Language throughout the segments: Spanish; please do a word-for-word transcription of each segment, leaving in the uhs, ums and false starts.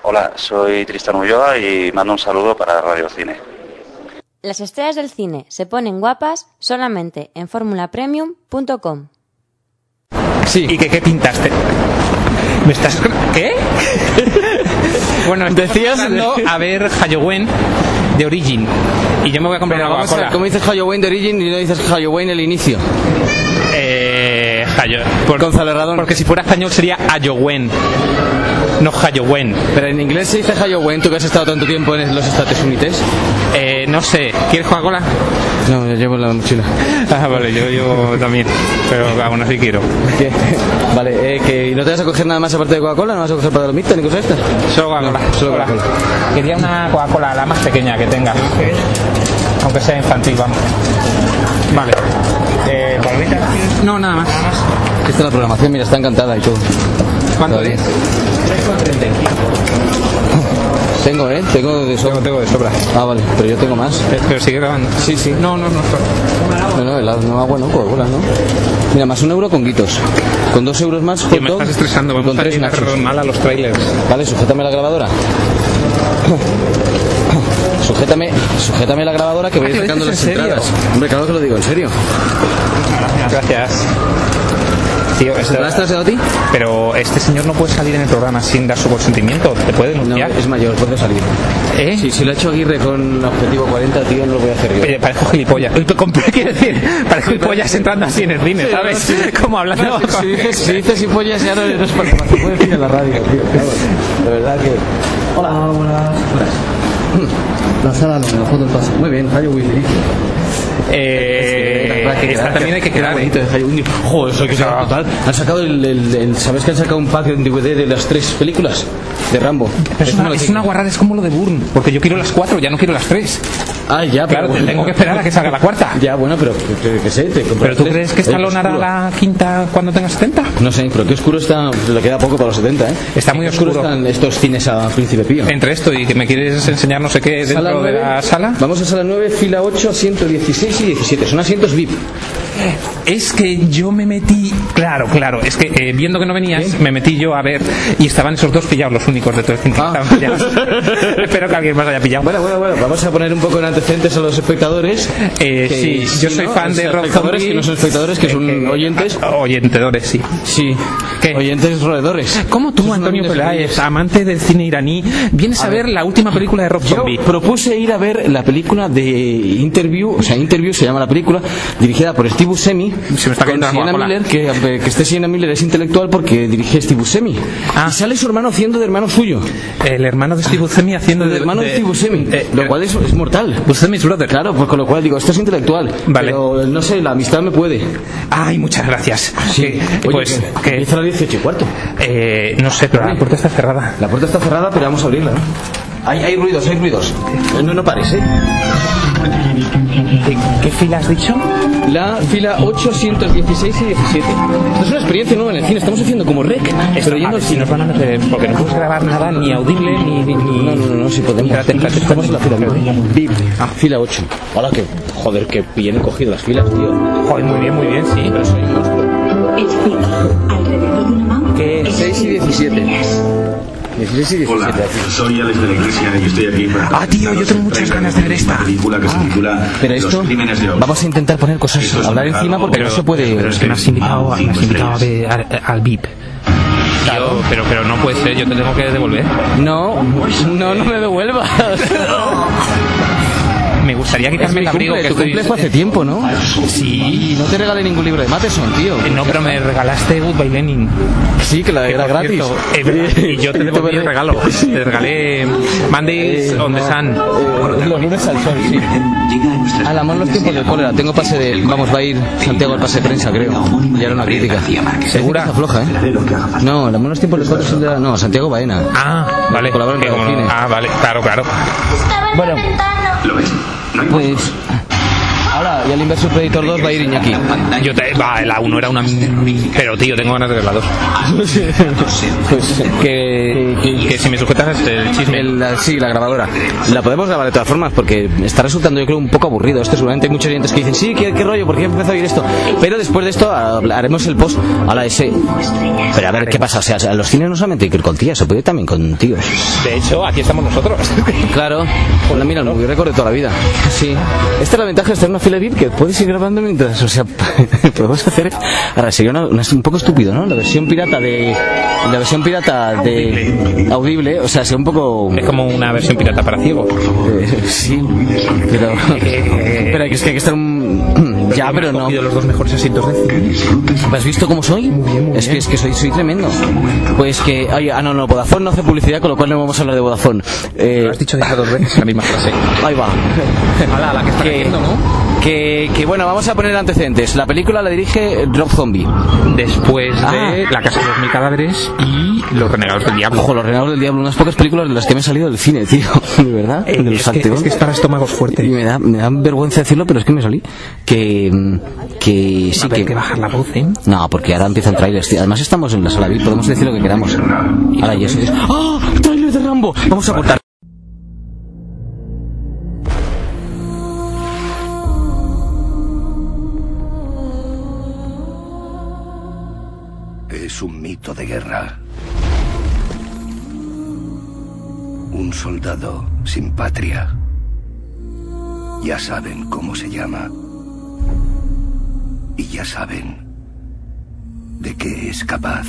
Hola, soy Tristan Ulloa y mando un saludo para Radio Cine. Las estrellas del cine se ponen guapas solamente en formula premium punto com. Sí. ¿Y qué, qué pintaste? ¿Me estás... ¿Qué? Bueno, decías a ver Halloween de Origin y yo me voy a comprar una Coca-Cola. ¿Cómo dices Halloween de Origin y no dices Halloween el inicio? Eh... Hallo... Por... Gonzalo Radón. Porque si fuera español sería Halloween, no Halloween. Pero en inglés se dice Halloween, tú que has estado tanto tiempo en los Estados Unidos. Eh, no sé, ¿quieres Coca-Cola? No, yo llevo en la mochila. Ah, vale, yo llevo también, pero aún así quiero. ¿Qué? Vale, eh, que ¿no te vas a coger nada más aparte de Coca-Cola? ¿No vas a coger palomitas ni cosas estas? Solo Coca-Cola. No, solo Coca-Cola. Quería una Coca-Cola, la más pequeña que tenga, aunque sea infantil, vamos. Vale. Eh, ¿Palomitas? No, nada más. Nada más. Esta es la programación, mira, está encantada y todo. ¿Cuánto es? tres con treinta y cinco. Tengo, ¿eh? Tengo de sobra. Tengo, tengo de sobra. Ah, vale, pero yo tengo más. Pero sigue grabando. Sí, sí. No, no, no. No, no, helado, no agua, no, Coca-Cola, ¿no? Mira, más un euro con guitos. Con dos euros más, hot me dog. estás estresando, con tres nachos. Mal a los trailers. Vale, sujétame la grabadora. Sujétame, sujétame la grabadora que voy ah, sacando las serio? entradas. Hombre, claro que lo digo, en serio. Gracias. Tío, ¿Te lo has trasladado a ti? Pero este señor no puede salir en el programa sin dar su consentimiento. ¿Te puede denunciar? No, es mayor, puede salir. ¿Eh? Sí, si lo ha hecho Aguirre con objetivo cuarenta, tío, no lo voy a hacer yo. Oye, parezco gilipollas. Quiero decir, parezco gilipollas entrando así en el cine, ¿sabes? Sí, como hablando... No, si, dices, si dices gilipollas ya no es para que se puede decir en la radio, tío. De verdad que... Hola, buenas. La sala no, me lo foto el paso. Muy bien, Halloween, inicio. Eh, que esta también hay que quedar bonito de Halloween. Joder, eso hay que sacar total. Han sacado el, el, el, ¿sabes que han sacado un pack en D V D de las tres películas de Rambo? Es una, es una guarrada, es como lo de Bourne, porque yo quiero las cuatro, ya no quiero las tres. Ah, ya, claro, pero te tengo que esperar a que salga la cuarta. Ya, bueno, pero que, que sé, te ¿Pero tú tres. crees que Stallone hará la quinta cuando tenga setenta? No sé, pero qué oscuro está, le queda poco para los setenta, ¿eh? Está muy oscuro. oscuro. Están estos cines a Príncipe Pío. Entre esto y que me quieres enseñar no sé qué dentro nueve, de la sala. Vamos a sala nueve, fila ocho, asiento dieciséis y diecisiete. Son asientos V I P. Es que yo me metí, claro, claro, es que eh, viendo que no venías, ¿eh? Me metí yo a ver y estaban esos dos pillados, los únicos de todo el cine. Ah. Estaban pillados. Espero que alguien más haya pillado. Bueno, bueno, bueno, vamos a poner un poco en antecedentes a los espectadores. Eh, sí, sí, yo soy ¿no? fan de Rob Zombie. Que no son espectadores, que son eh, oyentes. Oyentedores, sí. Sí. ¿Qué? Oyentes roedores. ¿Cómo tú, Antonio Peláez, amante del cine iraní, vienes a, a ver, ver la última película de Rob Zombie? Yo propuse ir a ver la película de Interview, o sea, Interview se llama la película, dirigida por Steve Buscemi. Se me está cayendo Sienna Miller, que, que este Sienna Miller es intelectual porque dirige Steve Buscemi. Ah. Y sale su hermano haciendo de hermano suyo. El hermano de Steve Buscemi haciendo el de... El hermano de, de Steve Buscemi, eh, lo cual es, es mortal. Buscemi's brother. Claro, pues con lo cual digo, esto es intelectual. Vale. Pero no sé, la amistad me puede. Ay, muchas gracias. Sí. Que, Oye, pues... que empieza a las dieciocho y cuarto. Eh, no sé, pero la puerta está cerrada. La puerta está cerrada, pero vamos a abrirla, ¿no? Hay, hay ruidos, hay ruidos. No, no pares, ¿eh? ¿Qué, ¿Qué fila has dicho? La fila ocho, ciento dieciséis y diecisiete. Esto es una experiencia nueva en el cine. Estamos haciendo como rec. Pero yendo al cine. Nos van a meter, porque no puedes grabar nada ni audible ni... ni... No, no, no, no, si podemos. Espérate, espérate, estamos en la fila V I P. Ah, fila ocho. Hola, que... Joder, que bien he cogido las filas, tío. Joder, muy bien, muy bien, sí. Pero soy un monstruo. ¿Qué? seis y diecisiete. dieciséis y diecisiete. Hola, soy Alex de la Iglesia y estoy aquí para... Ah, tío, yo tengo muchas ganas de ver esta película que se titula Pero esto, vamos a intentar poner cosas, hablar encima porque no se puede... Pero es que me has invitado, me has invitado a ver al, al V I P. Claro, pero, pero no puede ser, yo te tengo que devolver. No, no, no me devuelvas. Me gustaría quitarme el abrigo. Que tu cumple fue hace tiempo, ¿no? Sí. No te regalé ningún libro de Matheson, tío. Eh, no, pero me regalaste Goodbye Lenin. Sí, que la era gratis. Cierto, eh, y yo te devolví el regalo. Te regalé Mondays eh, on the no, Sun. Eh, los lunes al sol, sí. Al amor los tiempos del cólera. Tengo pase de... Vamos, va a ir Santiago al pase de prensa, creo. Ya era una crítica. ¿Segura? Está floja, ¿eh? No, el amor los tiempos del cólera es el de la... No, Santiago Baena. Ah, vale. Colaboran con el cine. Ah, vale, claro, claro. Bueno. ¿Lo ves? No hay pues... Ahora, y el Inversus Predator dos va a ir Iñaki. Yo te, va, la uno era una... Pero, tío, tengo ganas de ver la dos. Pues, que, que, que si me sujetas el chisme. El, la, sí, la grabadora. La podemos grabar de todas formas porque está resultando, yo creo, un poco aburrido. Esto seguramente hay muchos oyentes que dicen, sí, ¿qué, qué rollo? ¿Por qué empezó a oír esto? Pero después de esto haremos el post a la S. Pero a ver, ¿qué pasa? O sea, los cines no solamente hay que ir con tías, se puede ir también con tíos. De hecho, aquí estamos nosotros. Claro. Bueno, mira, el movie record de toda la vida. Sí. Esta es la ventaja de estar en una fila V I P, que puedes ir grabando mientras, o sea, podemos hacer... Ahora, sería una, una, un poco estúpido, ¿no? La versión pirata de... La versión pirata de... Audible, audible o sea, sería un poco... Es como una versión pirata para ciegos. Eh, sí, pero... pero hay que, es que hay que estar un... ya, pero no. Los dos mejores asientos de cine. ¿Has visto cómo soy? Muy bien, muy es que bien. es que soy soy tremendo. Pues que, oye, ah no no, Vodafone no hace publicidad, con lo cual no vamos a hablar de Vodafone. Eh, Lo has dicho ya dos veces la misma frase. Ahí va. Hala, la que está cayendo, ¿no? Que, que bueno, vamos a poner antecedentes. La película la dirige Rob Zombie. Después de Ah. La casa de los mil cadáveres y Los renegados del diablo. Ojo, Los renegados del diablo, unas pocas películas de las que me he salido del cine, tío. De verdad. Eh, de los es, que, Salteón. es que es para estómagos fuertes. Y me da, me da vergüenza decirlo, pero es que me salí. Que, que sí a ver, que... que bajar la voz, ¿eh? No, porque ahora empiezan trailers, tío. Además estamos en la sala V I P, podemos decir lo que queramos. Ahora ya sé. ¡Ah! ¡Trailer de Rambo! Vamos a cortar. Es un mito de guerra. Un soldado sin patria. Ya saben cómo se llama. Y ya saben de qué es capaz.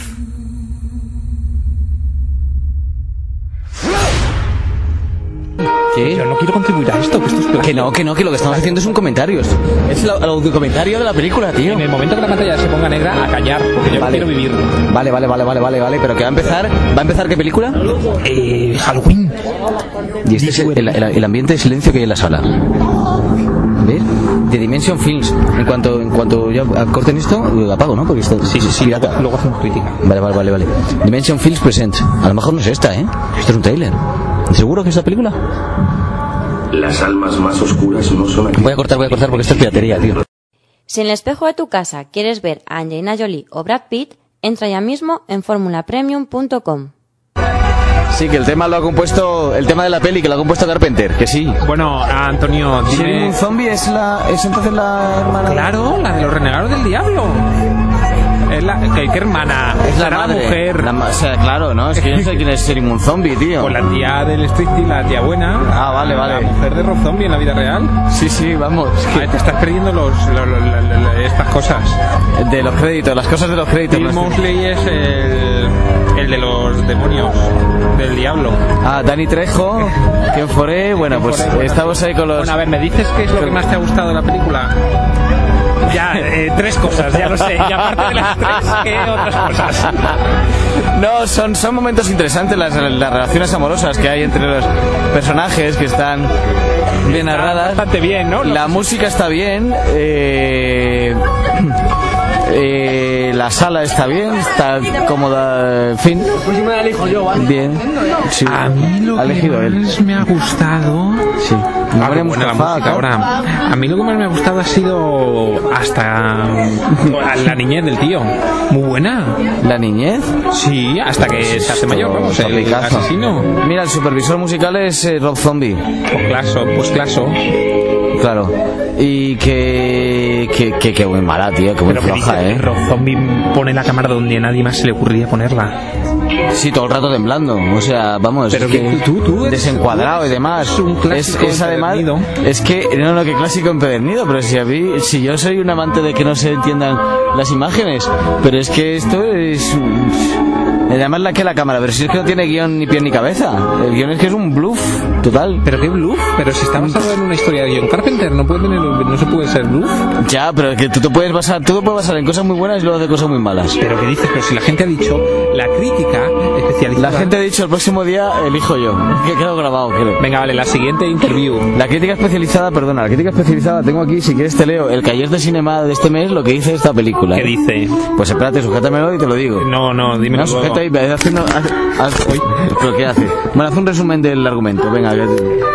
¿Qué? Yo no quiero contribuir a esto, que esto es plagio. Que no, que no, que lo que estamos haciendo es un comentario. Es el, el audiocomentario de la película, tío. En el momento que la pantalla se ponga negra, a callar, porque yo Vale. quiero vivir. Vale, vale, vale, vale, vale, vale. Pero que va a empezar. ¿Va a empezar qué película? Eh, Halloween. Y este es el, el, el ambiente de silencio que hay en la sala. ¿Ves? De Dimension Films. En cuanto, en cuanto ya corten esto, lo apago, ¿no? Porque esto Sí, sí, sí. pirata. Luego, luego hacemos crítica. Vale, vale, vale, vale. Dimension Films Presents. A lo mejor no es esta, ¿eh? Esto es un trailer. ¿Seguro que es la película? Las almas más oscuras no son aquí. Voy a cortar, voy a cortar porque esto es piratería, tío. Si en el espejo de tu casa quieres ver a Angelina Jolie o Brad Pitt, entra ya mismo en formula premium punto com. Sí, que el tema lo ha compuesto, el tema de la peli que lo ha compuesto Carpenter, que sí. Bueno, Antonio, dime... un zombie es la, es entonces la hermana. Claro, la de los renegados del diablo. Es la... ¿Qué, qué hermana? Es la Será madre. mujer. La ma- o sea, claro, ¿no? Es que yo no sé quién es Sheriff un zombie, tío. Con la tía del striptease, la tía buena. Ah, vale, vale. La mujer de Rob Zombie en la vida real. Sí, sí, vamos. A ver, te estás perdiendo los, los- los- los- los- estas cosas. De los créditos, las cosas de los créditos. Bill ¿no? Moseley es el, el de los demonios, del diablo. Ah, Dani Trejo, ¿quién foré? Bueno, pues estamos ahí con los... Bueno, a ver, ¿me dices qué es lo que más te ha gustado de la película? Ya, eh, tres cosas, ya lo sé. Y aparte de las tres, ¿qué otras cosas? No, son, son momentos interesantes las, las relaciones amorosas que hay entre los personajes que están bien Está narradas. bastante bien, ¿no? La música está bien. Eh, eh, la sala está bien, está cómoda, en fin. Bien. Sí, A mí lo ha que elegido él. más me ha gustado... Sí. Ah, María bueno, la Mustafa, música claro. ahora. A mí lo que más me ha gustado ha sido hasta la niñez del tío. Muy buena. La niñez. Sí, hasta que se hace mayor, vamos, el Topicazo. asesino. Mira, el supervisor musical es eh, Rob Zombie. Pues claso, pues claso. Claro. Y que... Que, que, que muy mala, tío. Que muy Pero que floja, dice, eh. Rob Zombie pone la cámara donde a nadie más se le ocurría ponerla. Sí, todo el rato temblando. O sea, vamos, Pero es que que tú- tú eres- desencuadrado y demás. es un clásico es, es además, empedernido. es que no, no, que clásico empedernido. Pero si a mí, si yo soy un amante de que no se entiendan las imágenes, pero es que esto es además la que la cámara, pero si es que no tiene guión ni pie ni cabeza. El guión es que es un bluff total. Pero qué bluff. Pero si está basado en una historia de John Carpenter, no puede tener, no se puede ser bluff. Ya, pero es que tú te puedes basar, todo puede basar en cosas muy buenas y luego de cosas muy malas. Pero qué dices, pero si la gente ha dicho, la crítica especializada. La gente ha dicho el próximo día elijo yo, que quedó grabado, creo. Venga, vale, la siguiente interview. La crítica especializada, perdona, la crítica especializada tengo aquí, si quieres te leo el Cahiers de Cinema de este mes, lo que dice esta película. ¿Qué dice? Pues espérate, sujétamelo y te lo digo. No, no, dímelo No, luego. sujeta ahí, ve haciendo... Haz, haz- uy, ¿pero qué hace? Bueno, haz un resumen del argumento, venga. Que...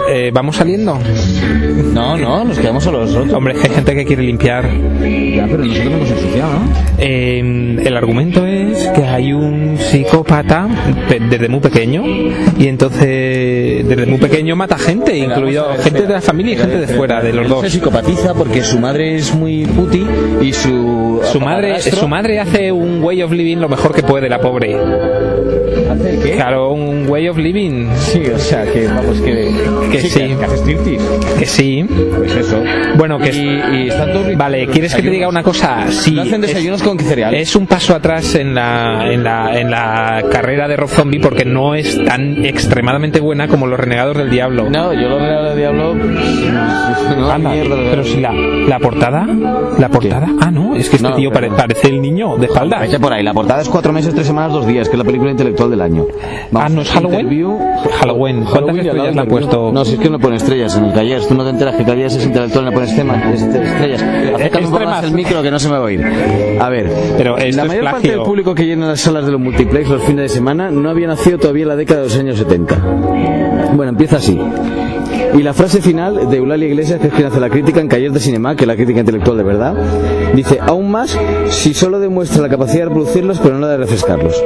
eh, ¿vamos saliendo? No, no, nos quedamos solos nosotros. Hombre, hay gente que quiere limpiar. Ya, pero nosotros no hemos ensuciado, ¿no? Eh, el argumento es que hay un psicópata pe- desde muy pequeño y entonces desde muy pequeño mata gente, pero incluido ver, gente espera, de la familia y gente de fuera, de los dos. Se psicopatiza porque su madre es muy puti y su su madre su madre hace un way of living lo mejor que puede, la pobre. ¿Hace qué? Claro, un way of living. Sí, o sea, que vamos, que que sí, sí. Que hace striptease. Que sí. Pues eso. Bueno, que y, y están todos vale, ¿quieres que te diga una cosa? Sí. No hacen desayunos es, con cereales. Es un paso atrás en la en la en la carrera de Rob Zombie porque no es tan extremadamente buena como Los Renegados del Diablo. No, yo Los Renegados del Diablo no, Anda, mierda, pero si la la portada, la portada. ¿Qué? Ah, no, es que este no, tío pare, parece el niño de espalda. Vete por ahí, la portada es cuatro meses, tres semanas, dos días, que es la película intelectual del año. Vamos, ah, ¿no es Halloween? Interview... Halloween. ¿Cuántas estrellas le han puesto? No, si es que no pone estrellas en el Calles. Tú no te enteras que Calles es intelectual y le pones temas, estrellas. Acércame un poco más el micro que no se me va a oír. A ver, pero esto la mayor es parte del público que llena las salas de los multiplex los fines de semana no había nacido todavía en la década de los años setenta. Bueno, empieza así. Y la frase final de Eulalia Iglesias, que es quien hace la crítica en Calles de Cinema, que es la crítica intelectual de verdad, dice: aún más si solo demuestra la capacidad de reproducirlos pero no la de refrescarlos.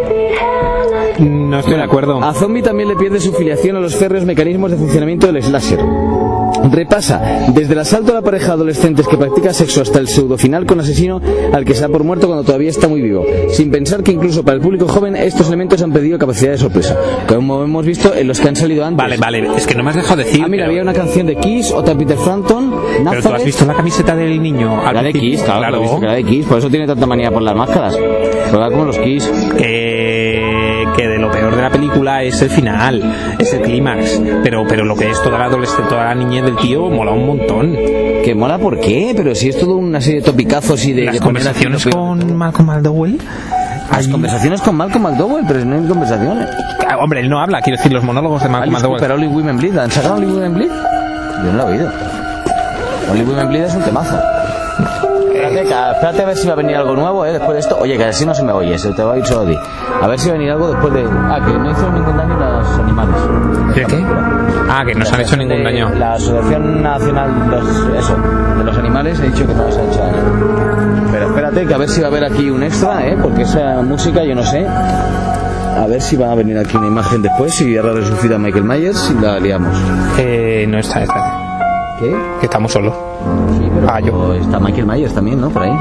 No estoy de acuerdo. A Zombie también le pierde su filiación a los férreos mecanismos de funcionamiento del slasher. Repasa desde el asalto a la pareja de adolescentes que practica sexo hasta el pseudo final con asesino al que se da por muerto cuando todavía está muy vivo, sin pensar que incluso para el público joven estos elementos han perdido capacidad de sorpresa, como hemos visto en los que han salido antes. Vale, vale, es que no me has dejado decir. Ah, mira, pero... había una canción de Kiss, otra Peter Frampton, Nazareth. Pero tú has visto la camiseta del niño. La de Kiss, claro, claro. He visto que la de Kiss, por eso tiene tanta manía por las máscaras. Juega como los Kiss. Que... que de lo peor de la película es el final, es el clímax, pero pero lo que es toda la adolescencia, toda la niñez del tío mola un montón. ¿Que mola por qué? Pero si es todo una serie de topicazos y de... Las de conversaciones con Malcolm McDowell. Las hay... conversaciones con Malcolm McDowell, pero no hay conversaciones. Ah, hombre, él no habla, quiero decir, los monólogos de Malcolm McDowell. Pero Only Women Bleed, ¿han sacado Only Women Bleed? Yo no lo he oído. Only Women Bleed es un temazo. Espérate, espérate a ver si va a venir algo nuevo, ¿eh? Después de esto. Oye, que así no se me oye, se te va a ir solo a ti. A ver si va a venir algo después de... Ah, que no hicieron ningún daño a los animales. ¿Qué? ¿Qué? Ah, que no se han hecho ningún daño. La Asociación Nacional de los, eso, de los Animales ha dicho que no se ha hecho daño. Pero espérate, que a ver si va a haber aquí un extra, ¿eh? Porque esa música yo no sé. A ver si va a venir aquí una imagen después y ahora resucita Michael Myers y la liamos. Eh, no está, está. ¿Qué? Que estamos solos. Sí, pero ah, yo. Está Michael Myers también, ¿no? Por ahí.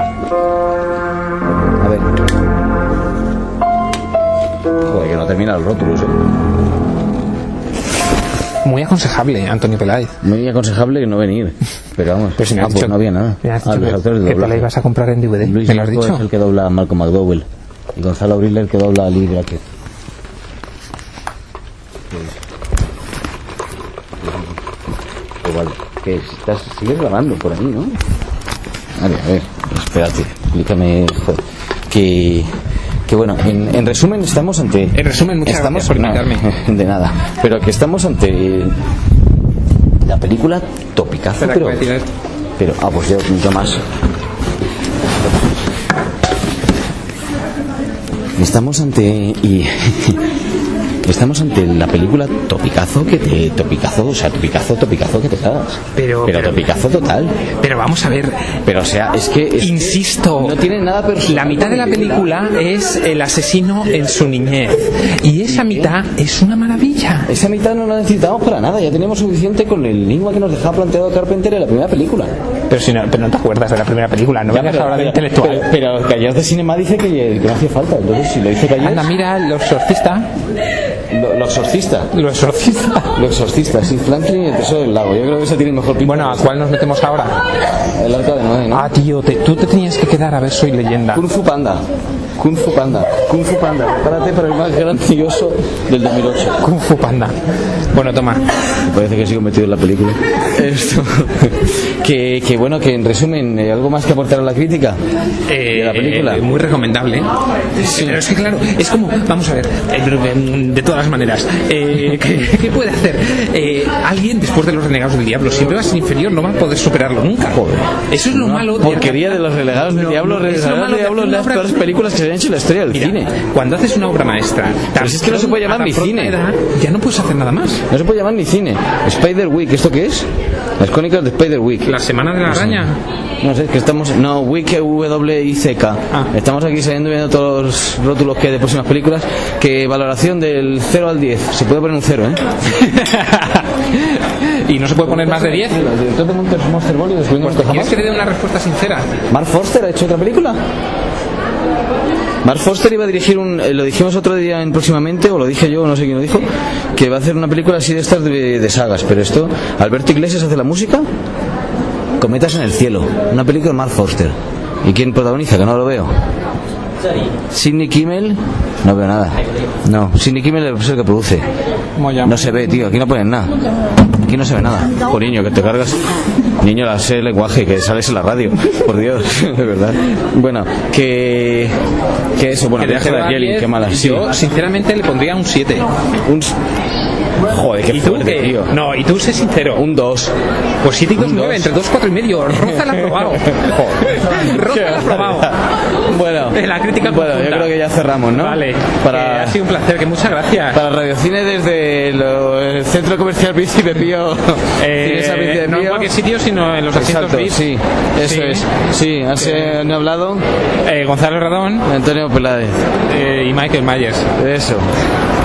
A ver. Joder, que no termina el rótulo, ¿eh? Muy aconsejable, Antonio Peláez. Muy aconsejable que no venir. Pero vamos, pues si me ah, has pues dicho, no había nada. Me has ah, dicho los que, de que te la ibas a comprar en D V D. Luis ¿Me lo has dicho? Es el que dobla a Malcolm McDowell. Y Gonzalo Briller el que dobla a Lee Brackett. Igual, que estás, sigues grabando por ahí, ¿no? Vale, a ver, espérate, explícame, joder, que, que bueno, en, en resumen estamos ante... En resumen, muchas estamos, gracias por invitarme. No, de nada, pero que estamos ante la película topicazo, pero... Pero, ah, pues yo, yo más. Estamos ante... y Estamos ante la película topicazo que te... Topicazo, o sea, topicazo, topicazo que te cagas. Pero, pero, pero topicazo total. Pero vamos a ver... Pero, o sea, es que... Es insisto... Que no tiene nada personal. La mitad de la película es el asesino en su niñez. Y esa mitad es una maravilla. Esa mitad no la necesitamos para nada. Ya tenemos suficiente con el enigma que nos dejaba planteado Carpenter en la primera película. Pero si no, pero no te acuerdas de la primera película. No vengas ahora de intelectual. Pero, pero Callas de Cinema dice que, que no hacía falta. Entonces, si lo dice Callas... Anda, mira, Lo Exorcista... Lo, lo exorcista. Lo exorcista. Lo exorcista, sí. Franklin y el tesoro del lago. Yo creo que ese tiene el mejor pinta. Bueno, ¿a cuál nos metemos ahora? El arca de Noé, ¿no? Ah, tío, te, tú te tenías que quedar a ver Soy Leyenda. Kung Fu Panda. Kung Fu Panda. Kung Fu Panda. Prepárate para el más grandioso del dos mil ocho. Kung Fu Panda. Bueno, toma. Me parece que sigo metido en la película. Esto. que, que bueno, que en resumen, ¿algo más que aportar a la crítica eh, de la película? Eh, muy recomendable. Sí. Pero es que claro, es como, vamos a ver, de todas las todas maneras, eh, ¿qué, ¿qué puede hacer? Eh, alguien después de los Renegados del Diablo siempre va a ser inferior, no va a poder superarlo nunca. Joder. Eso es lo Una malo. Porquería de los Renegados del no, Diablo. No, Los Renegados del Diablo es las peores películas que se han hecho en la historia del Mira, cine. Cuando haces una obra maestra, pero es que no se puede llamar ni cine. Edad, ya no puedes hacer nada más. No se puede llamar ni cine. Spider Week, ¿esto qué es? Las crónicas de Spider Week. La semana de la araña. No sé, es que estamos... No, Week W I C K. Ah. Estamos aquí saliendo viendo todos los rótulos que hay de próximas películas. Que valoración del cero al diez. Se puede poner un cero, ¿eh? ¿Y no se puede poner más de diez? El director de Monster Ball y después pues ¿quieres que te dé una respuesta sincera? ¿Mark Forster ha hecho otra película? Mark Forster iba a dirigir un... Eh, lo dijimos otro día en Próximamente, o lo dije yo, no sé quién lo dijo, que va a hacer una película así de estas de, de sagas. Pero esto... ¿Alberto Iglesias hace la música? Cometas en el cielo. Una película de Mark Forster. ¿Y quién protagoniza? Que no lo veo. Sidney Kimmel. No veo nada. No, Sidney Kimmel es el que produce. No se ve, tío. Aquí no ponen nada. Aquí no se ve nada. Por niño, que te cargas. Niño, la sé el lenguaje, que sales en la radio. Por Dios, de verdad. Bueno, que... Que eso, bueno, viaje de Argeli, qué mala. Sí. Yo, sinceramente, le pondría un siete. Un... Joder, qué fuerte, tío. No, y tú sé sincero. Un dos. Pues siete y dos, nueve, entre dos, cuatro y medio. Roza la ha probado. Joder. Roza la ha probado. Bueno, la crítica bueno, yo creo que ya cerramos, ¿no? Vale. Para... Eh, ha sido un placer, que muchas gracias. Para Radiocine desde lo, el Centro Comercial Príncipe Pío. Eh, Príncipe no Pío. En cualquier sitio, sino en los asientos V I P. Sí, eso sí. es. Sí, han hablado eh, Gonzalo Radón, Antonio Peláez eh, y Michael Myers. Eso.